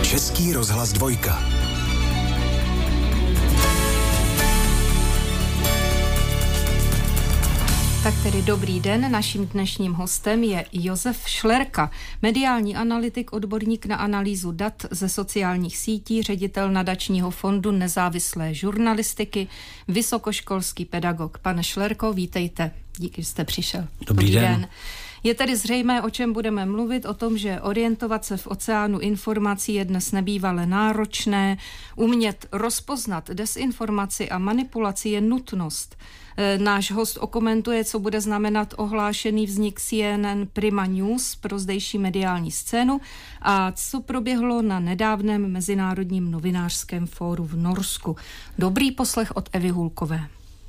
Český rozhlas 2. Tak tedy dobrý den, naším dnešním hostem je Josef Šlerka, mediální analytik, odborník na analýzu dat ze sociálních sítí, ředitel nadačního fondu nezávislé žurnalistiky, vysokoškolský pedagog. Pane Šlerko, vítejte, díky, že jste přišel. Dobrý den. Je tedy zřejmé, o čem budeme mluvit, o tom, že orientovat se v oceánu informací je dnes nebývale náročné, umět rozpoznat dezinformaci a manipulaci je nutnost. Náš host okomentuje, co bude znamenat ohlášený vznik CNN Prima News pro zdejší mediální scénu a co proběhlo na nedávném Mezinárodním novinářském fóru v Norsku. Dobrý poslech od Evy Hulkové.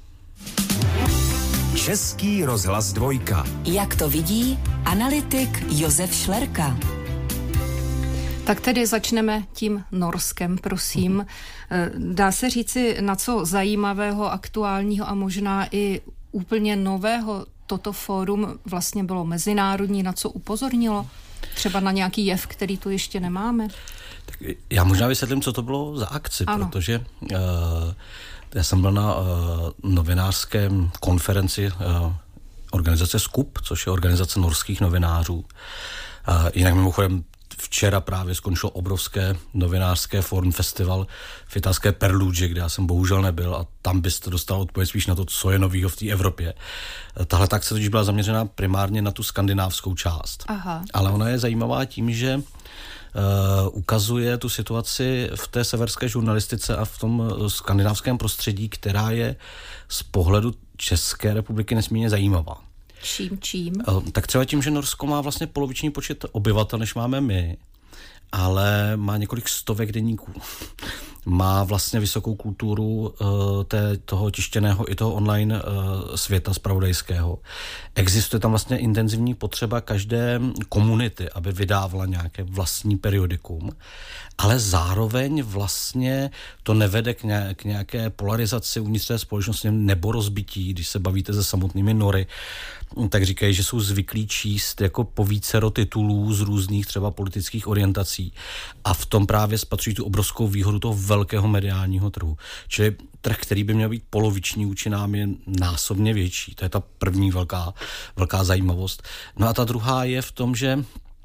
Český rozhlas 2. Jak to vidí analytik Josef Šlerka? Tak tedy začneme tím Norskem, prosím. Dá se říci, na co zajímavého, aktuálního a možná i úplně nového toto fórum vlastně bylo mezinárodní, na co upozornilo? Třeba na nějaký jev, který tu ještě nemáme? Tak já možná vysvětlím, co to bylo za akci, protože já jsem byl na novinářském konferenci organizace SKUP, což je organizace norských novinářů. Jinak mimochodem včera právě skončilo obrovské novinářské forum festival v italské Perluji, kde já jsem bohužel nebyl a tam byste dostal odpověď spíš na to, co je novýho v té Evropě. Tahle akce totiž byla zaměřená primárně na tu skandinávskou část. Aha. Ale ona je zajímavá tím, že ukazuje tu situaci v té severské žurnalistice a v tom skandinávském prostředí, která je z pohledu České republiky nesmírně zajímavá. Čím? Tak třeba tím, že Norsko má vlastně poloviční počet obyvatel, než máme my, ale má několik stovek deníků. Má vlastně vysokou kulturu toho tištěného i toho online světa zpravodajského. Existuje tam vlastně intenzivní potřeba každé komunity, aby vydávala nějaké vlastní periodikum, ale zároveň vlastně to nevede k nějaké polarizaci uvnitř té společnosti nebo rozbití. Když se bavíte se samotnými Nory, tak říkají, že jsou zvyklí číst jako po vícero titulů z různých třeba politických orientací a v tom právě spatřují tu obrovskou výhodu toho velkého mediálního trhu. Čili trh, který by měl být poloviční vůči nám, je násobně větší. To je ta první velká zajímavost. No a ta druhá je v tom, že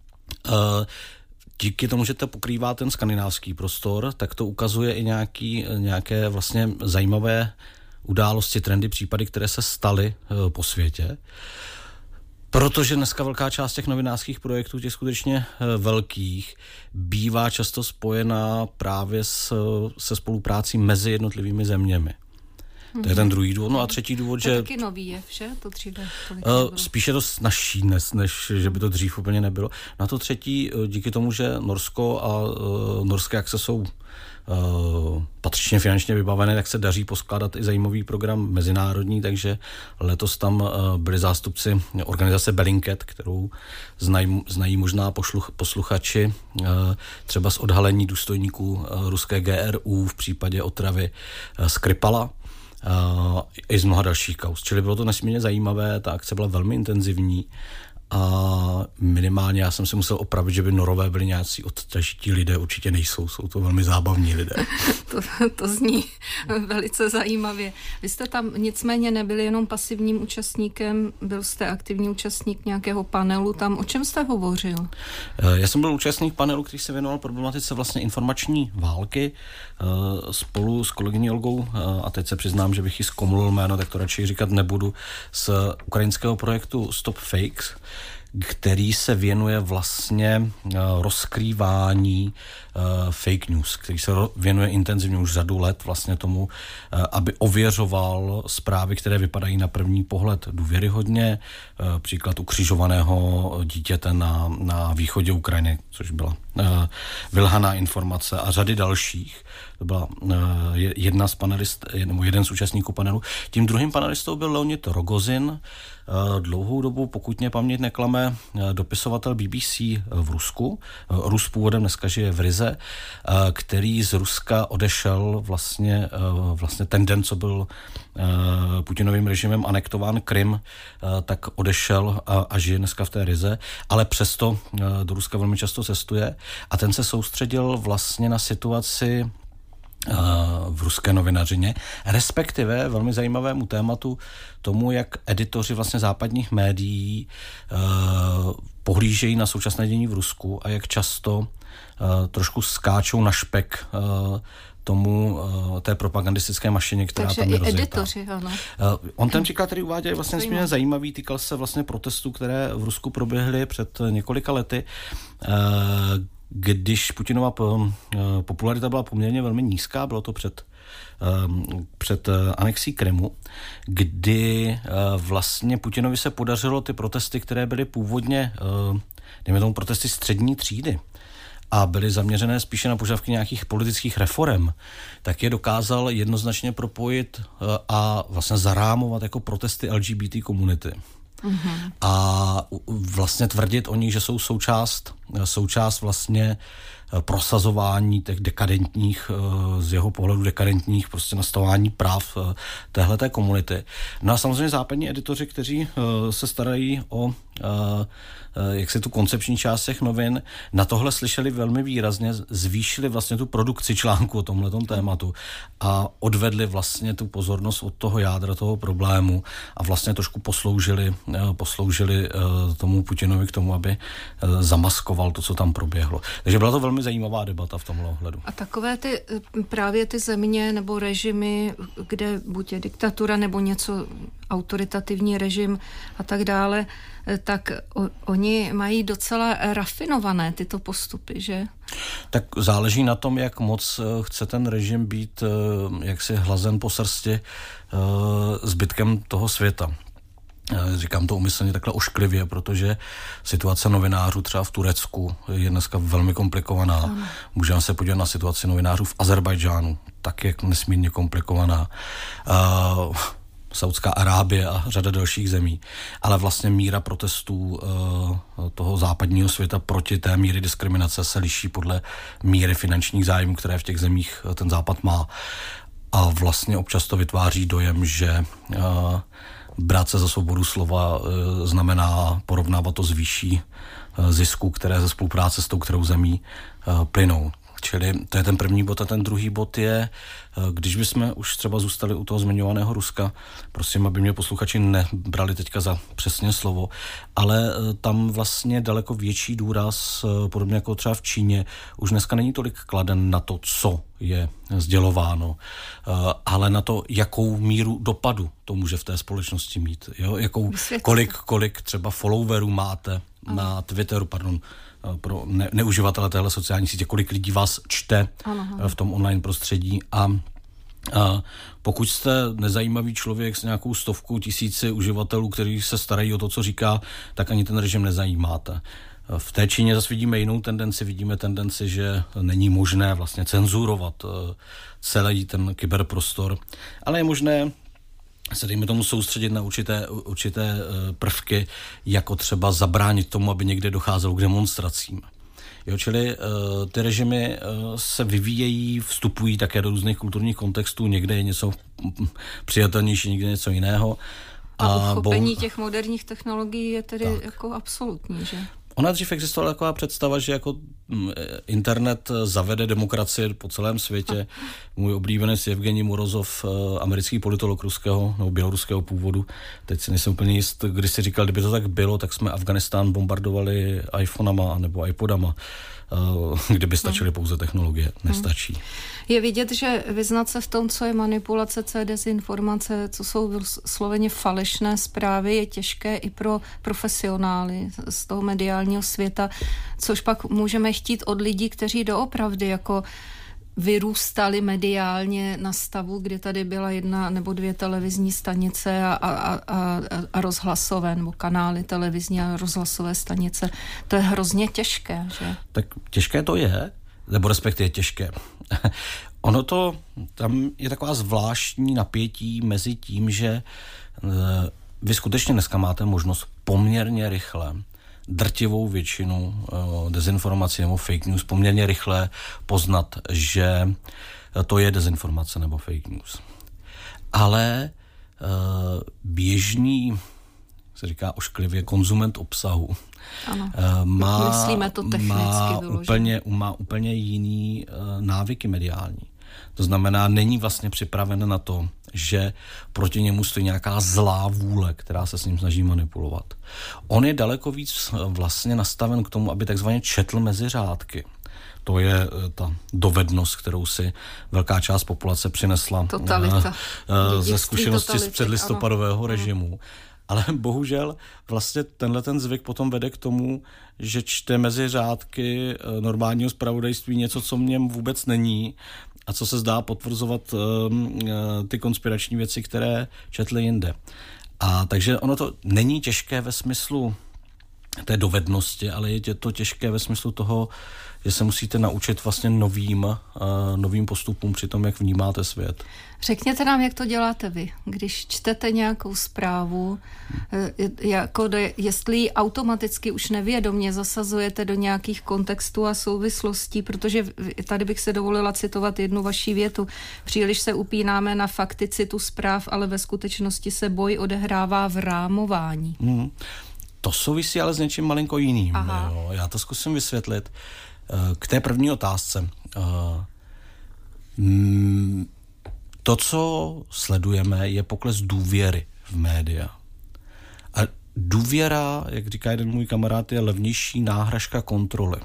díky tomu, že to pokrývá ten skandinávský prostor, tak to ukazuje i nějaké vlastně zajímavé události, trendy, případy, které se staly po světě. Protože dneska velká část těch novinářských projektů, těch skutečně velkých, bývá často spojená právě se spoluprácí mezi jednotlivými zeměmi. To je ten druhý důvod. No a třetí důvod, že... To je taky nový jev, že? To dříve spíš je to snazší dnes, než že by to dřív úplně nebylo. Na to třetí, díky tomu, že Norsko a norské akce jsou patřičně finančně vybavené, tak se daří poskládat i zajímavý program mezinárodní, takže letos tam byli zástupci organizace Bellingcat, kterou znají možná posluchači, třeba z odhalení důstojníků ruské GRU v případě otravy Skripala, i z mnoha dalších kauz. Čili bylo to nesmírně zajímavé, ta akce byla velmi intenzivní a minimálně já jsem si musel opravit, že by Norové byli nějací odtažití lidé, určitě nejsou, jsou to velmi zábavní lidé. To zní velice zajímavě. Vy jste tam nicméně nebyli jenom pasivním účastníkem, byl jste aktivní účastník nějakého panelu tam. O čem jste hovořil? Já jsem byl účastník panelu, který se věnoval problematice vlastně informační války spolu s kolegyní Olgou, a teď se přiznám, že bych jí zkomolil jméno, tak to radši říkat nebudu, z ukrajinského projektu Stop Fakes, který se věnuje vlastně rozkrývání fake news, který se věnuje intenzivně už řadu let vlastně tomu, aby ověřoval zprávy, které vypadají na první pohled důvěryhodně. Příklad ukřižovaného dítěte na východě Ukrajiny, což byla vylhaná informace a řady dalších. To byla jeden z účastníků panelu. Tím druhým panelistou byl Leonid Rogozin, dlouhou dobu, pokud mě paměť neklame, dopisovatel BBC v Rusku, Rus původem, dneska žije v Rize, který z Ruska odešel vlastně ten den, co byl Putinovým režimem anektován Krym, tak odešel a žije dneska v té Rize, ale přesto do Ruska velmi často cestuje a ten se soustředil vlastně na situaci v ruské novinařině, respektive velmi zajímavému tématu tomu, jak editoři vlastně západních médií pohlížejí na současné dění v Rusku a jak často trošku skáčou na špek té propagandistické mašině, která takže tam je rozjetá. Takže i editoři, ano. On ten příklad, který uváděl, je vlastně nesmírně zajímavý, týkal se vlastně protestů, které v Rusku proběhly před několika lety, když Putinova popularita byla poměrně velmi nízká, bylo to před anexí Krymu, kdy vlastně Putinovi se podařilo ty protesty, které byly původně, dejme tomu protesty střední třídy, a byly zaměřené spíše na požadavky nějakých politických reforem, tak je dokázal jednoznačně propojit a vlastně zarámovat jako protesty LGBT komunity. Mm-hmm. A vlastně tvrdit o nich, že jsou součást vlastně prosazování těch dekadentních, z jeho pohledu dekadentních prostě nastavování práv téhleté komunity. No a samozřejmě západní editoři, kteří se starají o jak se tu koncepční část těch novin, na tohle slyšeli velmi výrazně, zvýšili vlastně tu produkci článku o tomhletom tématu a odvedli vlastně tu pozornost od toho jádra toho problému a vlastně trošku posloužili tomu Putinovi k tomu, aby zamaskoval to, co tam proběhlo. Takže byla to velmi zajímavá debata v tomhle ohledu. A takové právě ty země nebo režimy, kde buď je diktatura nebo něco autoritativní režim a tak dále, tak oni mají docela rafinované tyto postupy, že? Tak záleží na tom, jak moc chce ten režim být jaksi hlazen po srsti zbytkem toho světa. Říkám to úmyslně takhle ošklivě, protože situace novinářů třeba v Turecku je dneska velmi komplikovaná. Můžeme se podívat na situaci novinářů v Azerbajdžánu, tak je nesmírně komplikovaná. Saudská Arábie a řada dalších zemí. Ale vlastně míra protestů toho západního světa proti té míry diskriminace se liší podle míry finančních zájmů, které v těch zemích ten západ má. A vlastně občas to vytváří dojem, že brát se za svobodu slova znamená porovnávat to s výší zisků, které ze spolupráce s tou kterou zemí plynou. Čili to je ten první bod a ten druhý bod je, když bychom už třeba zůstali u toho zmiňovaného Ruska, prosím, aby mě posluchači nebrali teďka za přesně slovo, ale tam vlastně daleko větší důraz, podobně jako třeba v Číně, už dneska není tolik kladen na to, co je sdělováno, ale na to, jakou míru dopadu to může v té společnosti mít. Jo? Kolik třeba followerů máte na Twitteru, pro neuživatele téhle sociální sítě, kolik lidí vás čte v tom online prostředí a pokud jste nezajímavý člověk s nějakou 100 000 uživatelů, kteří se starají o to, co říká, tak ani ten režim nezajímáte. V té Číně zase vidíme jinou tendenci, že není možné vlastně cenzurovat celý ten kyberprostor, ale je možné se dejme tomu soustředit na určité prvky, jako třeba zabránit tomu, aby někde docházelo k demonstracím. Jo, čili ty režimy se vyvíjejí, vstupují také do různých kulturních kontextů, někde je něco přijatelnější, někde něco jiného. A uchopení těch moderních technologií je tedy jako absolutní, že? Ona dřív existovala taková představa, že jako internet zavede demokracii po celém světě. Můj oblíbenec Evgenij Morozov, americký politolog ruského nebo běloruského původu, teď si nejsem úplně jist, když si říkal, kdyby to tak bylo, tak jsme Afganistán bombardovali iPhonama nebo iPodama, kdyby stačily pouze technologie. Nestačí. Je vidět, že vyznat se v tom, co je manipulace, co je dezinformace, co jsou vysloveně falešné zprávy, je těžké i pro profesionály z toho mediálního světa, což pak můžeme chtít od lidí, kteří doopravdy jako vyrůstali mediálně na stavu, kdy tady byla 1 nebo 2 televizní stanice a rozhlasové, nebo kanály televizní a rozhlasové stanice. To je hrozně těžké, že? Tak těžké to je, nebo respektive těžké. Ono to, tam je taková zvláštní napětí mezi tím, že vy skutečně dneska máte možnost poměrně rychle drtivou většinu dezinformací nebo fake news poměrně rychle poznat, že to je dezinformace nebo fake news. Ale běžný, se říká ošklivě, konzument obsahu ano. Myslíme to technicky má úplně jiný návyky mediální. To znamená, není vlastně připraven na to, že proti němu stojí nějaká zlá vůle, která se s ním snaží manipulovat. On je daleko víc vlastně nastaven k tomu, aby takzvaně četl mezi řádky. To je ta dovednost, kterou si velká část populace přinesla ze zkušenosti z předlistopadového režimu. Ale bohužel vlastně tenhle ten zvyk potom vede k tomu, že čte mezi řádky normálního zpravodajství něco, co v něm vůbec není a co se zdá potvrzovat ty konspirační věci, které četli jinde. A takže ono to není těžké ve smyslu té dovednosti, ale je to těžké ve smyslu toho, že se musíte naučit vlastně novým postupům při tom, jak vnímáte svět. Řekněte nám, jak to děláte vy, když čtete nějakou zprávu, jestli ji automaticky už nevědomě zasazujete do nějakých kontextů a souvislostí, protože tady bych se dovolila citovat jednu vaši větu. Příliš se upínáme na fakticitu zpráv, ale ve skutečnosti se boj odehrává v rámování. To souvisí ale s něčím malinko jiným. Jo. Já to zkusím vysvětlit. K té první otázce. To, co sledujeme, je pokles důvěry v média. A důvěra, jak říká jeden můj kamarád, je levnější náhražka kontroly.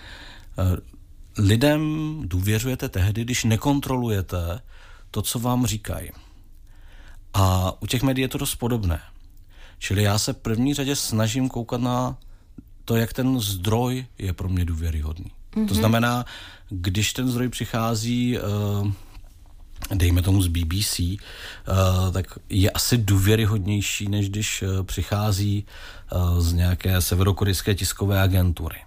Lidem důvěřujete tehdy, když nekontrolujete to, co vám říkají. A u těch médií je to dost podobné. Čili já se v první řadě snažím koukat na to, jak ten zdroj je pro mě důvěryhodný. To znamená, když ten zdroj přichází, dejme tomu z BBC, tak je asi důvěryhodnější, než když přichází z nějaké severokorejské tiskové agentury.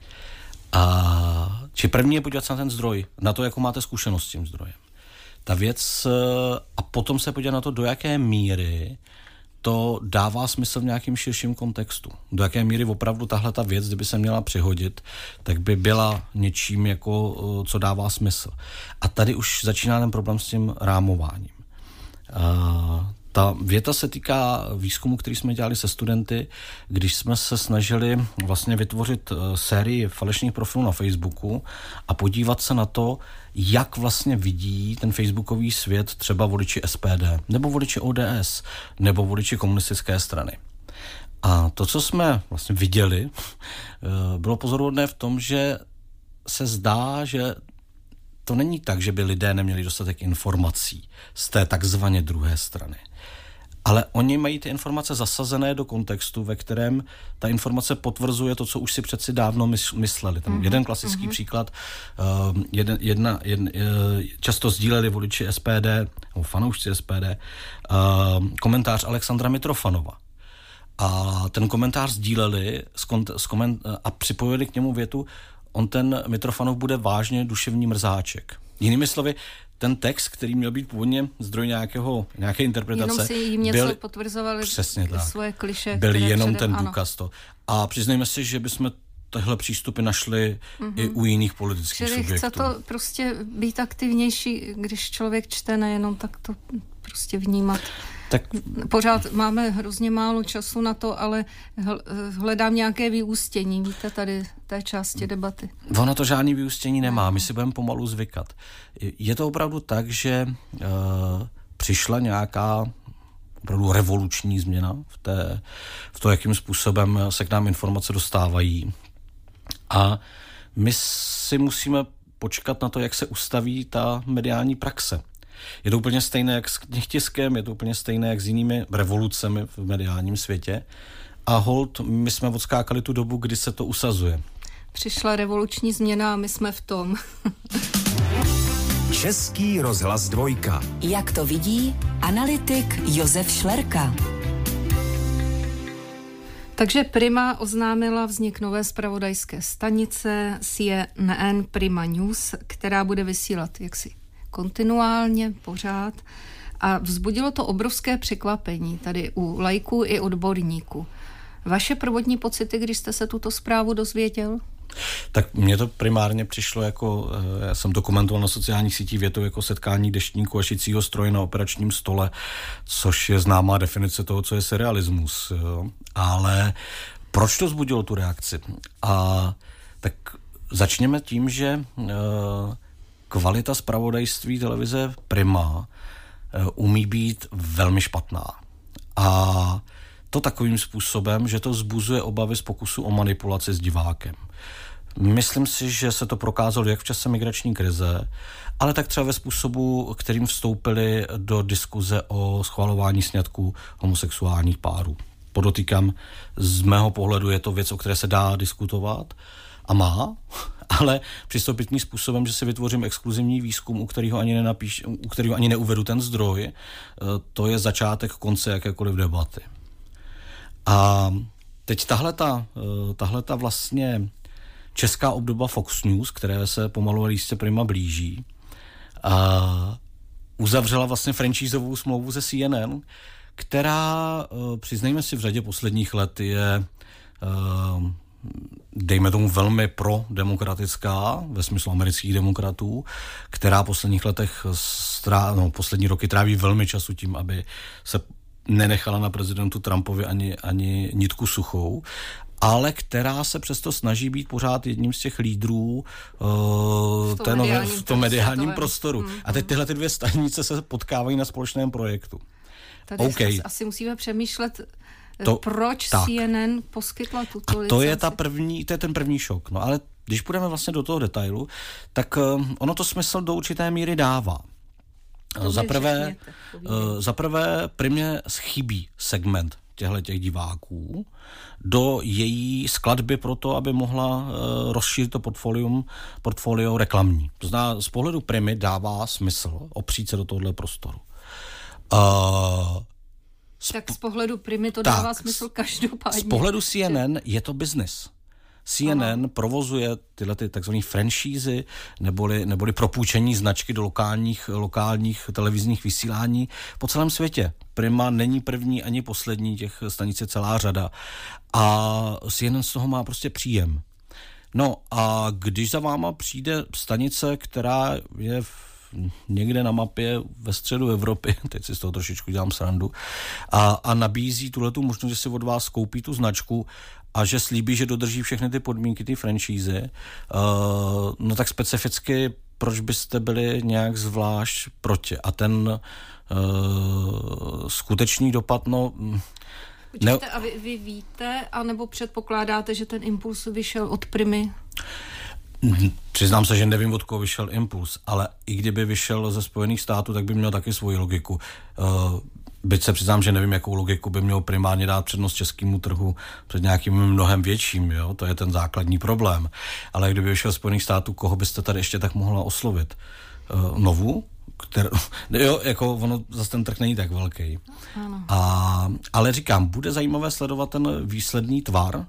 Či první je podívat se na ten zdroj, na to, jakou máte zkušenost s tím zdrojem. Ta věc, a potom se podívat na to, do jaké míry to dává smysl v nějakým širším kontextu. Do jaké míry opravdu tahle ta věc, kdyby se měla přihodit, tak by byla něčím, jako, co dává smysl. A tady už začíná ten problém s tím rámováním. Ta věta se týká výzkumu, který jsme dělali se studenty, když jsme se snažili vlastně vytvořit sérii falešných profilů na Facebooku a podívat se na to, jak vlastně vidí ten facebookový svět třeba voliči SPD, nebo voliči ODS, nebo voliči komunistické strany. A to, co jsme vlastně viděli, bylo pozoruhodné v tom, že se zdá, že to není tak, že by lidé neměli dostatek informací z té takzvaně druhé strany. Ale oni mají ty informace zasazené do kontextu, ve kterém ta informace potvrzuje to, co už si přeci dávno mysleli. Tam jeden klasický příklad, často sdíleli voliči SPD, nebo fanoušci SPD, komentář Alexandra Mitrofanova. A ten komentář sdíleli a připojili k němu větu, on ten Mitrofanov bude vážně duševní mrzáček. Jinými slovy, ten text, který měl být původně zdroj nějaké interpretace, jenom si jim něco potvrzovali svoje klišé. Byl jenom ten důkaz to. A přiznejme si, že bychom tyhle přístupy našli i u jiných politických subjektů. Chce to prostě být aktivnější, když člověk čte, nejenom tak to prostě vnímat. Tak pořád máme hrozně málo času na to, ale hledám nějaké vyústění, víte, tady té části debaty. Ono to žádný vyústění nemá, my si budeme pomalu zvykat. Je to opravdu tak, že přišla nějaká opravdu revoluční změna v to, jakým způsobem se k nám informace dostávají. A my si musíme počkat na to, jak se ustaví ta mediální praxe. Je to úplně stejné jak s knihtiskem, je to úplně stejné jak s jinými revolucemi v mediálním světě. A holt, my jsme odskákali tu dobu, kdy se to usazuje. Přišla revoluční změna a my jsme v tom. Český rozhlas 2. Jak to vidí analytik Josef Šlerka. Takže Prima oznámila vznik nové zpravodajské stanice CNN Prima News, která bude vysílat jaksi kontinuálně, pořád. A vzbudilo to obrovské překvapení tady u laiků i odborníků. Vaše prvotní pocity, když jste se tuto zprávu dozvěděl? Tak mně to primárně přišlo jako, já jsem dokumentoval na sociálních sítích větou jako setkání deštníku a šicího stroje na operačním stole, což je známá definice toho, co je surrealismus. Jo. Ale proč to vzbudilo tu reakci? A tak začněme tím, že kvalita zpravodajství televize Prima umí být velmi špatná. A to takovým způsobem, že to vzbuzuje obavy z pokusu o manipulaci s divákem. Myslím si, že se to prokázalo jak v čase migrační krize, ale tak třeba ve způsobu, kterým vstoupili do diskuze o schvalování sňatků homosexuálních párů. Podotýkám, z mého pohledu je to věc, o které se dá diskutovat a má, ale přistoupit tím způsobem, že si vytvořím exkluzivní výzkum, u kterého ani neuvedu ten zdroj, to je začátek konce jakékoliv debaty. A teď tahleta vlastně česká obdoba Fox News, které se pomalu lístě Prima blíží, a uzavřela vlastně franchízovou smlouvu se CNN, která, přiznejme si, v řadě posledních let je, dejme tomu, velmi prodemokratická, ve smyslu amerických demokratů, která v posledních letech, poslední roky tráví velmi času tím, aby se nenechala na prezidentu Trumpovi ani nitku suchou, ale která se přesto snaží být pořád jedním z těch lídrů v tom mediálním prostoru. A teď tyhle dvě stanice se potkávají na společném projektu. Tady asi musíme přemýšlet, proč CNN poskytla tuto licenci. To je ten první šok. No ale když půjdeme vlastně do toho detailu, tak ono to smysl do určité míry dává. Za prvé Primě chybí segment těch diváků do její skladby proto, aby mohla rozšířit to portfolio reklamní. To znamená, z pohledu Primy dává smysl opřít se do tohohle prostoru. Tak z pohledu Primy to dává smysl každopádně. Z pohledu CNN je to biznis. CNN provozuje tyhle takzvané franšízy neboli propůjčení značky do lokálních televizních vysílání po celém světě. Prima není první ani poslední, těch stanic je celá řada. A CNN z toho má prostě příjem. No a když za váma přijde stanice, která je někde na mapě ve středu Evropy, teď si z toho trošičku dělám srandu, a nabízí tuhletu možnost, že si od vás koupí tu značku a že slíbí, že dodrží všechny ty podmínky, ty franšízy, no tak specificky, proč byste byli nějak zvlášť proti? A ten skutečný dopad, Počkejte, a vy víte, anebo předpokládáte, že ten impuls vyšel od Primy? Přiznám se, že nevím, od koho vyšel impuls, ale i kdyby vyšel ze Spojených států, tak by měl taky svoji logiku. Byť se přiznám, že nevím, jakou logiku by měl primárně dát přednost českému trhu před nějakým mnohem větším, jo? To je ten základní problém. Ale kdyby vyšel ze Spojených států, koho byste tady ještě tak mohla oslovit? Novu? Jo, jako ono zase ten trh není tak velký. Ale říkám, bude zajímavé sledovat ten výsledný tvar,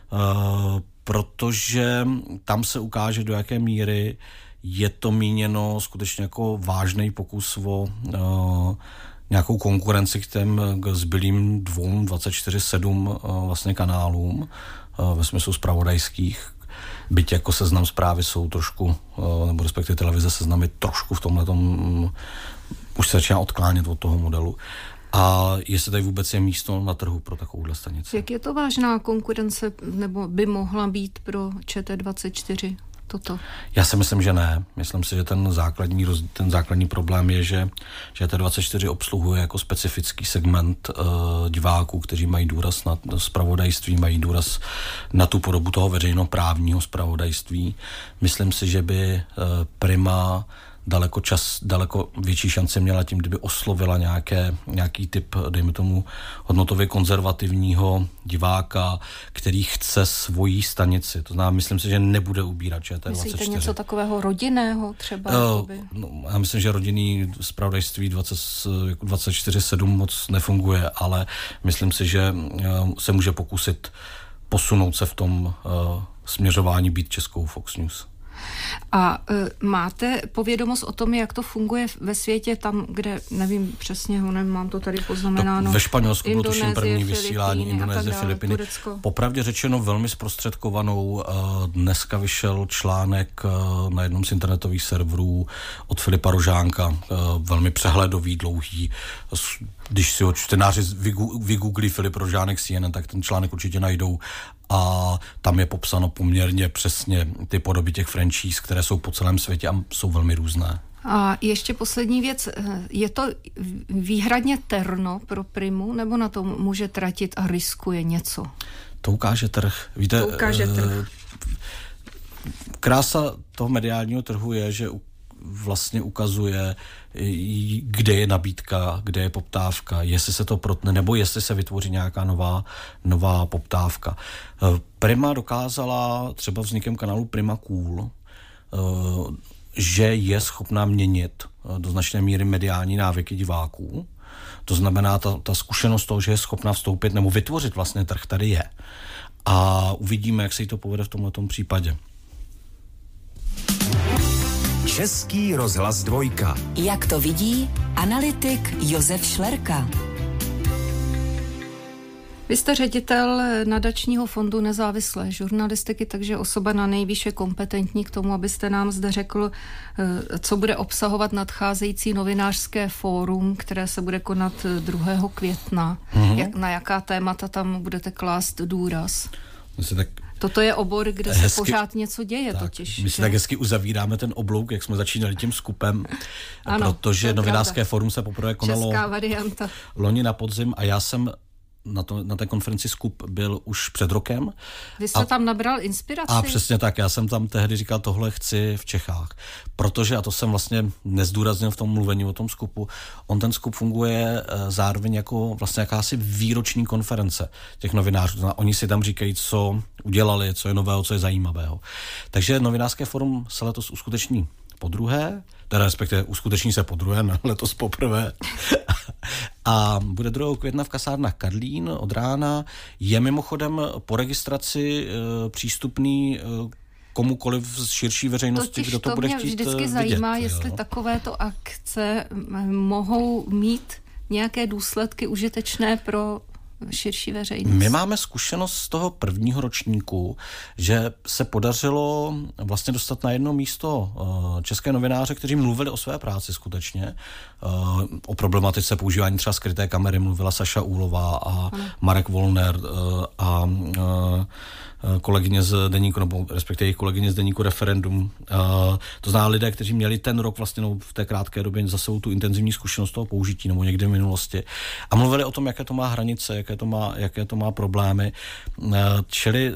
protože tam se ukáže, do jaké míry je to míněno skutečně jako vážný pokus o nějakou konkurenci k těm zbylým 24/7 vlastně kanálům ve smyslu zpravodajských. Byť jako Seznam Zprávy jsou trošku, nebo respektive televize Seznamy trošku v tomhletom už se začíná odklánět od toho modelu. A jestli tady vůbec je místo na trhu pro takovouhle stanici. Jak je to vážná konkurence, nebo by mohla být pro ČT24 toto? Já si myslím, že ne. Myslím si, že ten základní problém je, že ČT24 obsluhuje jako specifický segment diváků, kteří mají důraz na zpravodajství, mají důraz na tu podobu toho veřejnoprávního zpravodajství. Myslím si, že by Prima daleko větší šance měla tím, kdyby oslovila nějaký typ, dejme tomu, hodnotově konzervativního diváka, který chce svoji stanici. To znamená, myslím si, že nebude ubírat ČT24. Myslíte něco takového rodinného třeba? Já myslím, že rodinný zpravodajství 24/7 moc nefunguje, ale myslím si, že se může pokusit posunout se v tom směřování být českou Fox News. A máte povědomost o tom, jak to funguje ve světě tam, kde, nevím přesně, mám to tady poznamenáno. Ve Španělsku bylo tuším první vysílání, Indonésie, Filipíny. Turecko. Popravdě řečeno velmi zprostředkovanou. Dneska vyšel článek na jednom z internetových serverů od Filipa Rožánka, velmi přehledový, dlouhý. Když si ho čtenáři vygooglí Filip Rožánek CNN, tak ten článek určitě najdou a tam je popsáno poměrně přesně ty podoby těch franchise, které jsou po celém světě a jsou velmi různé. A ještě poslední věc, je to výhradně terno pro Primu, nebo na to může tratit a riskuje něco? To ukáže trh. Víte, krása toho mediálního trhu je, že vlastně ukazuje, kde je nabídka, kde je poptávka, jestli se to protne, nebo jestli se vytvoří nějaká nová poptávka. Prima dokázala třeba vznikem kanálu Prima Cool, že je schopná měnit do značné míry mediální návyky diváků. To znamená, ta zkušenost toho, že je schopná vstoupit nebo vytvořit vlastně trh, tady je. A uvidíme, jak se jí to povede v tomhletom případě. Český rozhlas 2. Jak to vidí analytik Josef Šlerka. Vy jste ředitel nadačního fondu nezávislé žurnalistiky, takže osoba na nejvýše kompetentní k tomu, abyste nám zde řekl, co bude obsahovat nadcházející novinářské fórum, které se bude konat 2. května. Na jaká témata tam budete klást důraz? Toto je obor, kde se pořád něco děje totiž. My si tak hezky uzavíráme ten oblouk, jak jsme začínali tím skupem, ano, protože novinářské fórum se poprvé konalo česká varianta loni na podzim a já jsem na té konferenci Skup byl už před rokem. Vy jste tam nabral inspiraci? A přesně tak, já jsem tam tehdy říkal, tohle chci v Čechách. Protože, a to jsem vlastně nezdůraznil v tom mluvení o tom Skupu, ten Skup funguje zároveň jako vlastně jakási výroční konference těch novinářů. Oni si tam říkají, co udělali, co je nového, co je zajímavého. Takže novinářské forum se letos uskuteční podruhé, teda respektive uskuteční se podruhé, letos poprvé. A bude 2. května v kasárnách Karlín od rána. Je mimochodem po registraci přístupný komukoliv z širší veřejnosti, kdo to bude chtít vidět. To mě vždycky zajímá, jestli takovéto akce mohou mít nějaké důsledky užitečné pro širší veřejnost. My máme zkušenost z toho prvního ročníku, že se podařilo vlastně dostat na jedno místo české novináře, kteří mluvili o své práci skutečně. O problematice používání třeba skryté kamery mluvila Saša Úlová a Marek Volner a kolegyně z deníku, nebo respektive jejich kolegyně z deníku Referendum. To znamená lidé, kteří měli ten rok vlastně v té krátké době za sebou tu intenzivní zkušenost toho použití nebo někde v minulosti. A mluvili o tom, jaké to má hranice, jaké to má problémy. Čili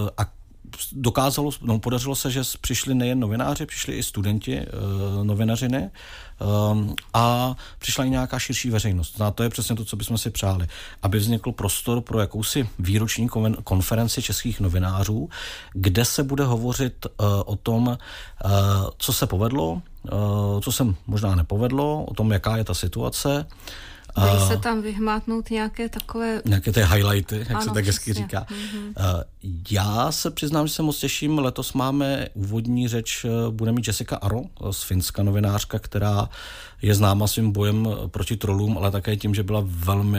podařilo se, že přišli nejen novináři, přišli i studenti novinařiny a přišla i nějaká širší veřejnost. A to je přesně to, co bychom si přáli. Aby vznikl prostor pro jakousi výroční konferenci českých novinářů, kde se bude hovořit o tom, co se povedlo, co se možná nepovedlo, o tom, jaká je ta situace. Dají se tam vyhmátnout nějaké ty highlighty, jak se tak hezky říká. Já se přiznám, že se moc těším. Letos máme úvodní řeč, bude mít Jessica Aro z Finska, novinářka, která je známa svým bojem proti trolům, ale také tím, že byla velmi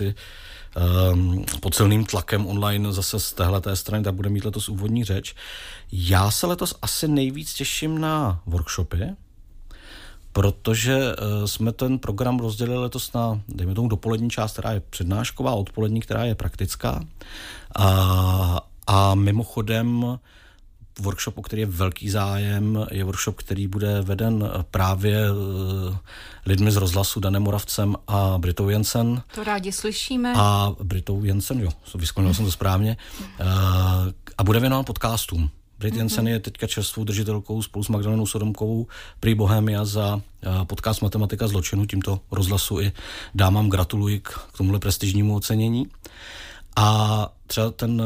pod silným tlakem online zase z téhleté strany, tak bude mít letos úvodní řeč. Já se letos asi nejvíc těším na workshopy, protože jsme ten program rozdělili letos na, dejme tomu, dopolední část, která je přednášková, odpolední, která je praktická. A mimochodem workshop, o který je velký zájem, je workshop, který bude veden právě lidmi z rozhlasu, Danem Moravcem a Britou Jensen. To rádi slyšíme. A Britou Jensen, jo, vysklonil jsem to správně. A bude věnován podcastům. Brit Jensen je teďka čerstvou držitelkou spolu s Magdalenou Sodomkovou Prix Bohemia za podcast Matematika zločinu. Tímto rozhlasu i dámám gratuluji k tomuhle prestižnímu ocenění. A třeba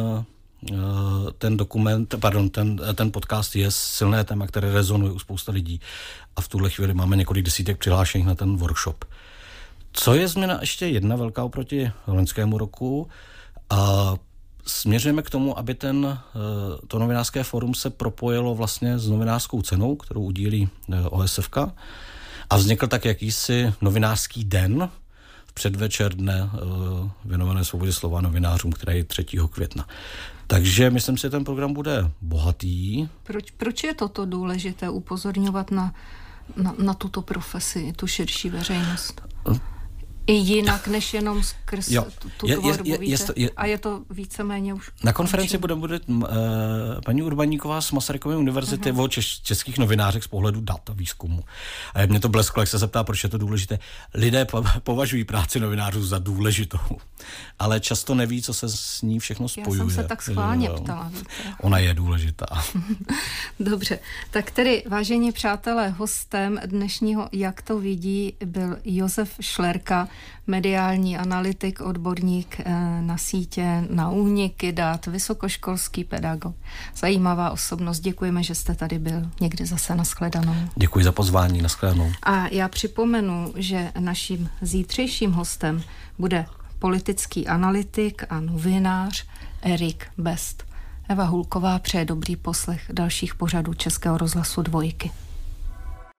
ten podcast je silné téma, které rezonuje u spousta lidí. A v tuhle chvíli máme několik desítek přihlášených na ten workshop. Co je změna ještě jedna velká oproti loňskému roku? směřujeme k tomu, aby to novinářské fórum se propojilo vlastně s novinářskou cenou, kterou udílí OSFK, a vznikl tak jakýsi novinářský den v předvečer dne věnované svobodě slova novinářům, který je 3. května. Takže myslím si, že ten program bude bohatý. Proč je toto důležité upozorňovat na tuto profesi, tu širší veřejnost? I jinak, než jenom skrz tu tvorbu, a je to víceméně už... Na konferenci bude paní Urbaníková z Masarykovy univerzity o českých novinářích z pohledu dat a výzkumu. A mě to blesklo, jak se zeptá, proč je to důležité. Lidé považují práci novinářů za důležitou, ale často neví, co se s ní všechno spojuje. Já jsem se tak schválně ptala. Ona je důležitá. Dobře, tak tedy, vážení přátelé, hostem dnešního Jak to vidí byl Josef Šlerka, mediální analytik, odborník na sítě, na úniky dat, vysokoškolský pedagog. Zajímavá osobnost. Děkujeme, že jste tady byl. Někdy zase nashledanou. Děkuji za pozvání, nashledanou. A já připomenu, že naším zítřejším hostem bude politický analytik a novinář Erik Best. Eva Hulková přeje dobrý poslech dalších pořadů Českého rozhlasu 2.